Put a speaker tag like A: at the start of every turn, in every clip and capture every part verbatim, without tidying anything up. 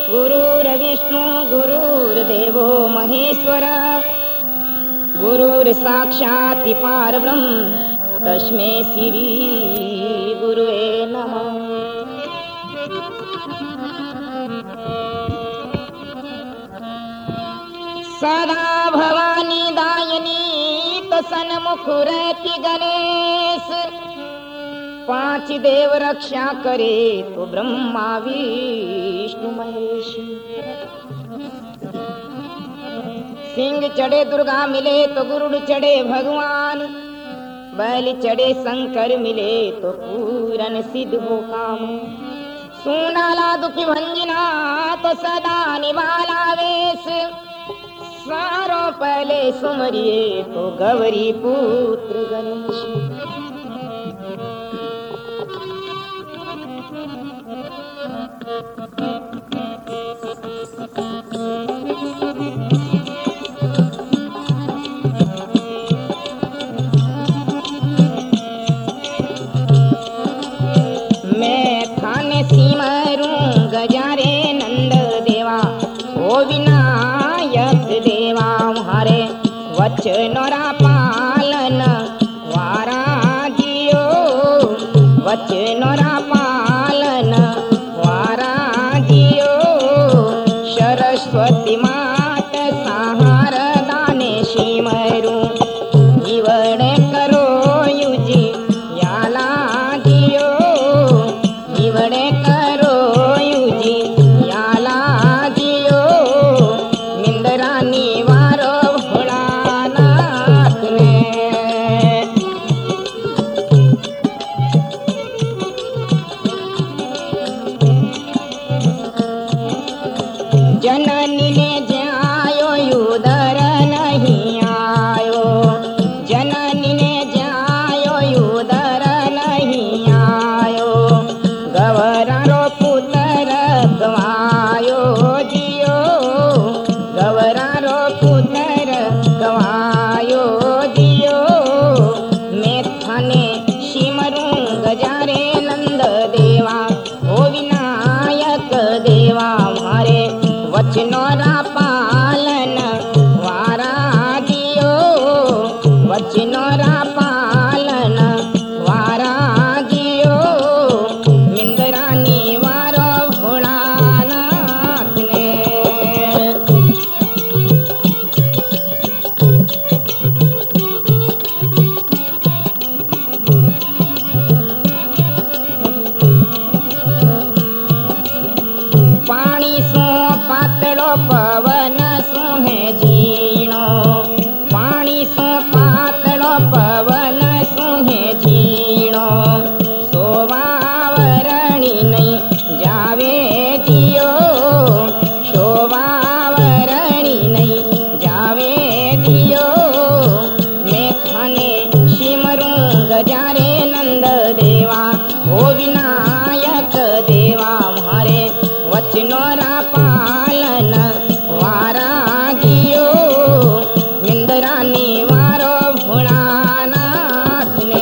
A: गुरुर्विष्णु गुरुर्देवो महेश्वर गुरुर् साक्षात् परब्रह्म तस्मै श्री गुरुवे नमः। सदा भवानी दायनी तो सन्मुखुरति गणेश पांच देव रक्षा करे तो ब्रह्मा विष्णु महेश। सिंह चढ़े दुर्गा मिले तो गुरुड़ चढ़े भगवान बैल चढ़े शंकर मिले तो पूरन सिद्ध हो काम। सुनाला दुखी भंजना तो सदा निवाला वेश सारो पहले सुमरिए तो गौरी पुत्र गणेश। मैं थाने सिमरूं गजारे नंद देवा ओ विनायक देवा हमारे वचनोरा पालन वारा जियो वचनोरा पालन वारा जियो। सरस्वती मात सहार दाने सिमरूं इवड़े करो युजी याला जियो इवड़े करो युजी याला जियो। मिंदरा निवारो भोलानाथ ने जननी ने जायो युदर नहीं आयो जननी ने जायो युदर नहीं आयो। गवरा रो पुत्र गवायो जियो गवरा रो पुत्र गवायो जियो। मैं थाने सिमरूं गजारे नंद देवा ओ विनायक देवा हमारे वचनोरा पालन वारा जियो वचनोरा पालन वारा जियो। मिंदरा निवारो भोलानाथ ने पानी सो पातलो पवन सुहे जीणो पानी सो पातलो पवन सुहे जीणो। शोभावरणी नहीं जावे जियो शोभावरणी नहीं जावे जियो। मैं थाने सिमरूं गजारे नंद देवा ओ विनायक देवा हमारे वचनोरा पालन वारा जियो। मिंदरा निवारो भोलानाथ ने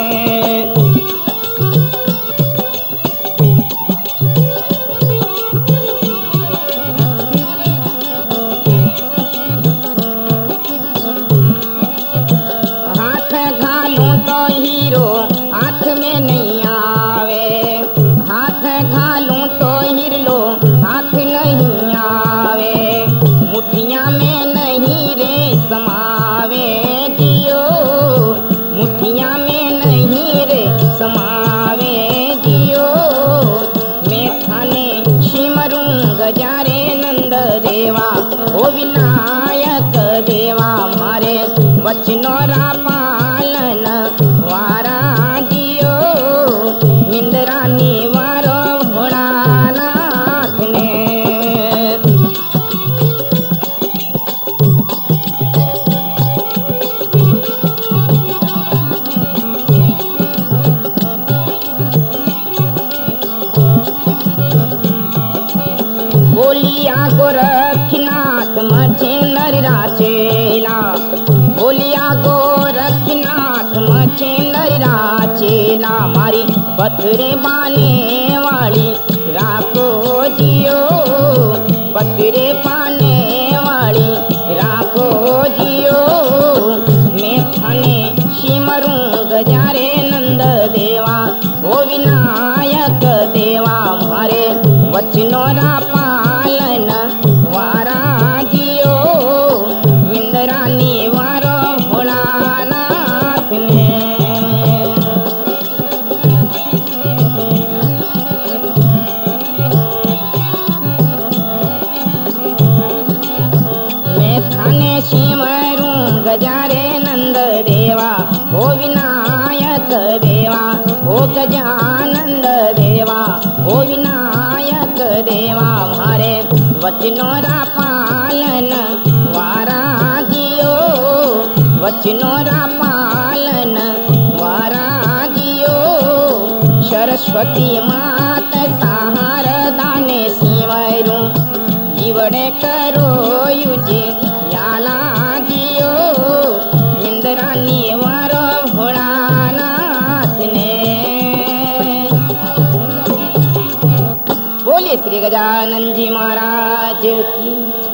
A: हाथ घालूं तो हीरो हाथ में नहीं आवे हाथ घालूं तो हिरलो हाथ नहीं आवे। मुठिया में नहीं रे समावे जियो मुठिया में नहीं रे समावे जियो। मैं थाने सिमरूं गजारे नंद देवा ओ विनायक देवा हमारे वचनोरा पालन वारा जियो। मिंदरा निवारो भोलानाथ ने बोलिया गोरखनाथ मचे नररा चेला बोलिया गोरखनाथ मचे नररा चेला। मारी पथरे बाने वाली राखो जियो सिमरू गजारे नंद देवा ओ विनायक देवा ओ गजानंद देवा ओ विनायक देवा मारे वचनों रा पालन वारा जियो वचनों रा पालन वारा जियो सरस्वती मात सहारदा ने सिमरू जीवड़े करो युजी याला जियो इंद्रानी वारो भोलानाथ ने। बोले श्री गजानन जी महाराज की।